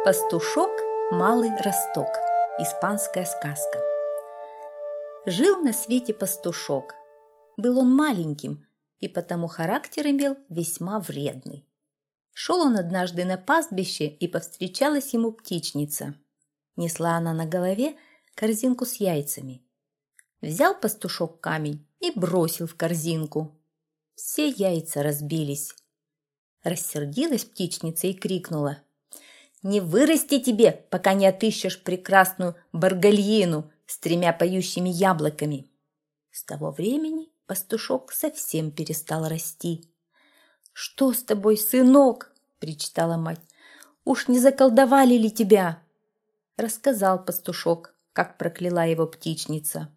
Пастушок Малый Росток. Испанская сказка. Жил на свете пастушок. Был он маленьким, и потому характер имел весьма вредный. Шел он однажды на пастбище, и повстречалась ему птичница. Несла она на голове корзинку с яйцами. Взял пастушок камень и бросил в корзинку. Все яйца разбились. Рассердилась птичница и крикнула: «Не вырасти тебе, пока не отыщешь прекрасную баргальину с 3 поющими яблоками». С того времени пастушок совсем перестал расти. «Что с тобой, сынок?» – причитала мать. «Уж не заколдовали ли тебя?» Рассказал пастушок, как прокляла его птичница.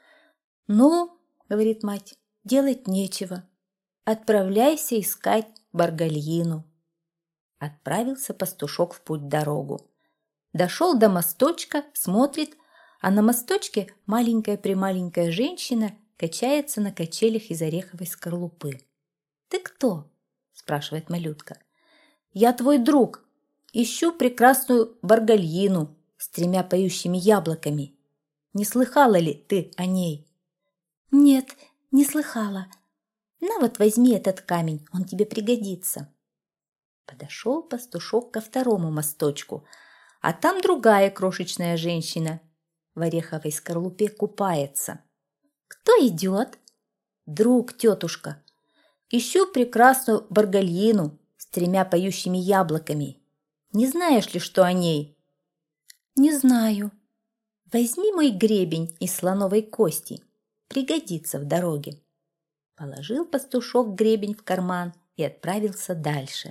«Ну, – говорит мать, – делать нечего. Отправляйся искать баргальину». Отправился пастушок в путь-дорогу. Дошел до мосточка, смотрит, а на мосточке маленькая-премаленькая женщина качается на качелях из ореховой скорлупы. «Ты кто?» – спрашивает малютка. «Я твой друг. Ищу прекрасную баргальину с 3 поющими яблоками. Не слыхала ли ты о ней?» «Нет, не слыхала. На вот возьми этот камень, он тебе пригодится». Подошел пастушок ко второму мосточку, а там другая крошечная женщина в ореховой скорлупе купается. «Кто идет?» «Друг, тетушка. Ищу прекрасную баргальину с 3 поющими яблоками. Не знаешь ли, что о ней?» «Не знаю. Возьми мой гребень из слоновой кости. Пригодится в дороге». Положил пастушок гребень в карман и отправился дальше.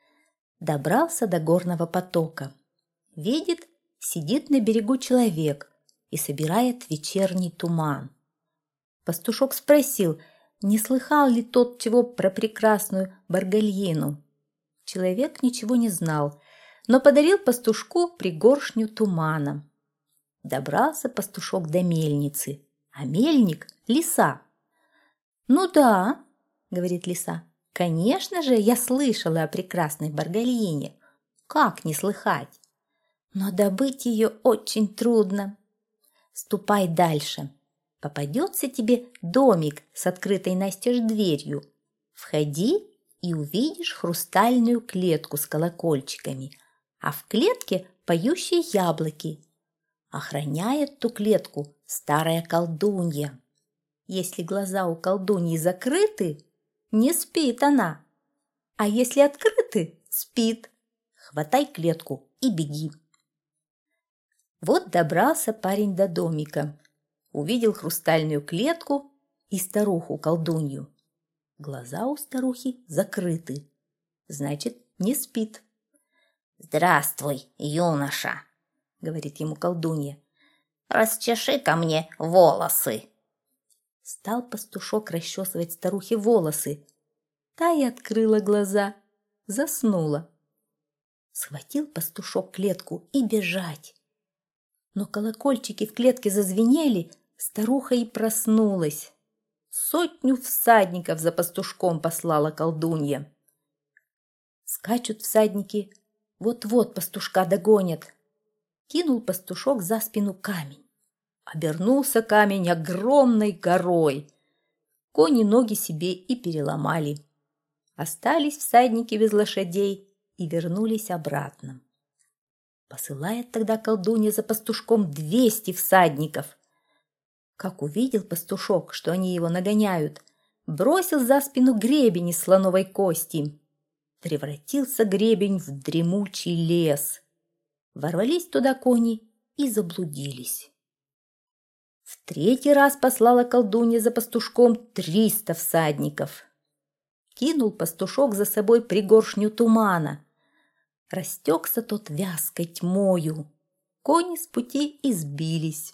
Добрался до горного потока. Видит, сидит на берегу человек и собирает вечерний туман. Пастушок спросил, не слыхал ли тот чего про прекрасную баргальину. Человек ничего не знал, но подарил пастушку пригоршню тумана. Добрался пастушок до мельницы, а мельник – лиса. «Ну да, – говорит лиса, – конечно же, я слышала о прекрасной баргальине. Как не слыхать? Но добыть ее очень трудно. Ступай дальше. Попадется тебе домик с открытой настежь дверью. Входи и увидишь хрустальную клетку с колокольчиками, а в клетке поющие яблоки. Охраняет ту клетку старая колдунья. Если глаза у колдуньи закрыты, не спит она, а если открыты, спит. Хватай клетку и беги». Вот добрался парень до домика, увидел хрустальную клетку и старуху-колдунью. Глаза у старухи закрыты, значит, не спит. «Здравствуй, юноша», — говорит ему колдунья, — «расчеши ко мне волосы». Стал пастушок расчесывать старухе волосы. Та и открыла глаза, заснула. Схватил пастушок клетку и бежать. Но колокольчики в клетке зазвенели, старуха и проснулась. 100 всадников за пастушком послала колдунья. Скачут всадники, вот-вот пастушка догонят. Кинул пастушок за спину камень. Обернулся камень огромной горой. Кони ноги себе и переломали. Остались всадники без лошадей и вернулись обратно. Посылает тогда колдунья за пастушком 200 всадников. Как увидел пастушок, что они его нагоняют, бросил за спину гребень из слоновой кости. Превратился гребень в дремучий лес. Ворвались туда кони и заблудились. В 3-й раз послала колдунья за пастушком 300 всадников. Кинул пастушок за собой пригоршню тумана. Растекся тот вязкой тьмою. Кони с пути и сбились.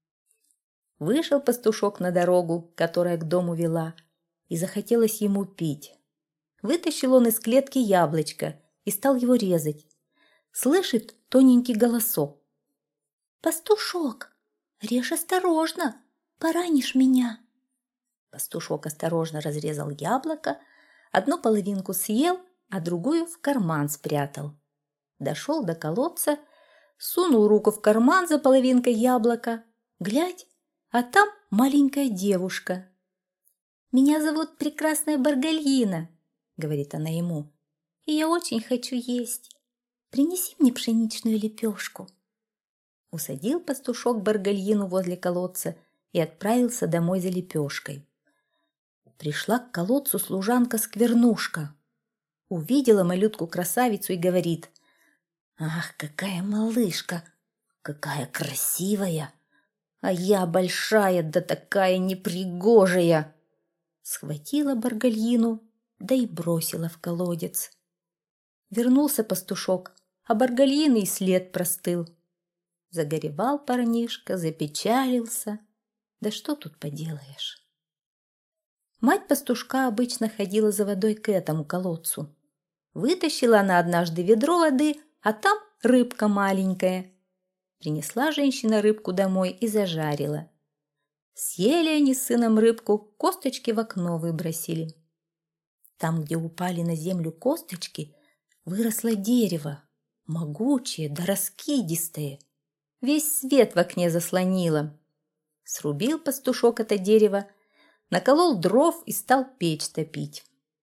Вышел пастушок на дорогу, которая к дому вела, и захотелось ему пить. Вытащил он из клетки яблочко и стал его резать. Слышит тоненький голосок: «Пастушок, режь осторожно, поранишь меня». Пастушок осторожно разрезал яблоко, одну половинку съел, а другую в карман спрятал. Дошел до колодца, сунул руку в карман за половинкой яблока. Глядь, а там маленькая девушка. «Меня зовут Прекрасная Баргальина», — говорит она ему, — «и я очень хочу есть. Принеси мне пшеничную лепешку». Усадил пастушок Баргальину возле колодца и отправился домой за лепешкой. Пришла к колодцу служанка-сквернушка. Увидела малютку-красавицу и говорит: «Ах, какая малышка! Какая красивая! А я большая, да такая непригожая!» Схватила Баргальину, да и бросила в колодец. Вернулся пастушок, а Баргальины и след простыл. Загоревал парнишка, запечалился. Да что тут поделаешь? Мать пастушка обычно ходила за водой к этому колодцу. Вытащила она однажды ведро воды, а там рыбка маленькая. Принесла женщина рыбку домой и зажарила. Съели они с сыном рыбку, косточки в окно выбросили. Там, где упали на землю косточки, выросло дерево, могучее да раскидистое. Весь свет в окне заслонило. Срубил пастушок это дерево, наколол дров и стал печь топить.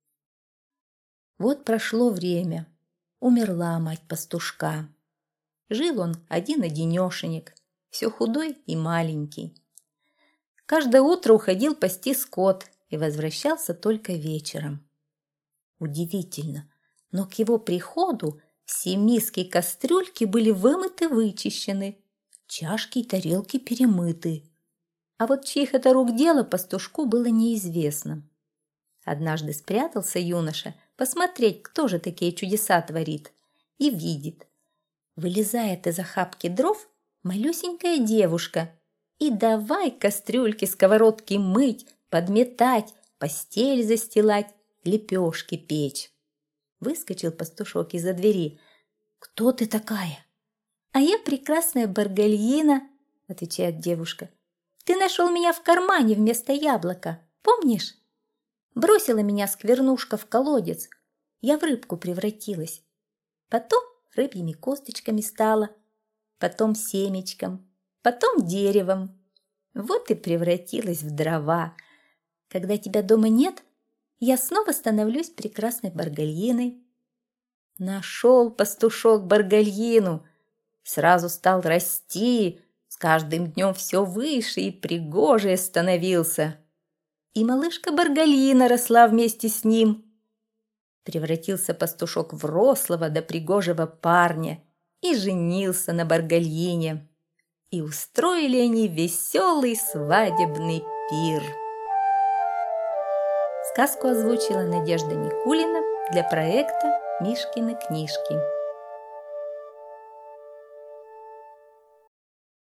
Вот прошло время. Умерла мать пастушка. Жил он один-одинешенек, все худой и маленький. Каждое утро уходил пасти скот и возвращался только вечером. Удивительно, но к его приходу все миски и кастрюльки были вымыты, вычищены, чашки и тарелки перемыты. А вот чьих это рук дело, пастушку было неизвестно. Однажды спрятался юноша посмотреть, кто же такие чудеса творит, и видит. Вылезает из охапки дров малюсенькая девушка и давай кастрюльки, сковородки мыть, подметать, постель застилать, лепешки печь. Выскочил пастушок из-за двери. «Кто ты такая?» «А я Прекрасная Баргальина», — отвечает девушка. «Ты нашел меня в кармане вместо яблока, помнишь? Бросила меня сквернушка в колодец, я в рыбку превратилась. Потом рыбьими косточками стала, потом семечком, потом деревом. Вот и превратилась в дрова. Когда тебя дома нет, я снова становлюсь Прекрасной Баргальиной». Нашел пастушок Баргальину, сразу стал расти, с каждым днем все выше и пригожее становился. И малышка Баргальина росла вместе с ним. Превратился пастушок в рослого да пригожего парня и женился на Баргальине. И устроили они веселый свадебный пир. Сказку озвучила Надежда Никулина для проекта «Мишкины книжки».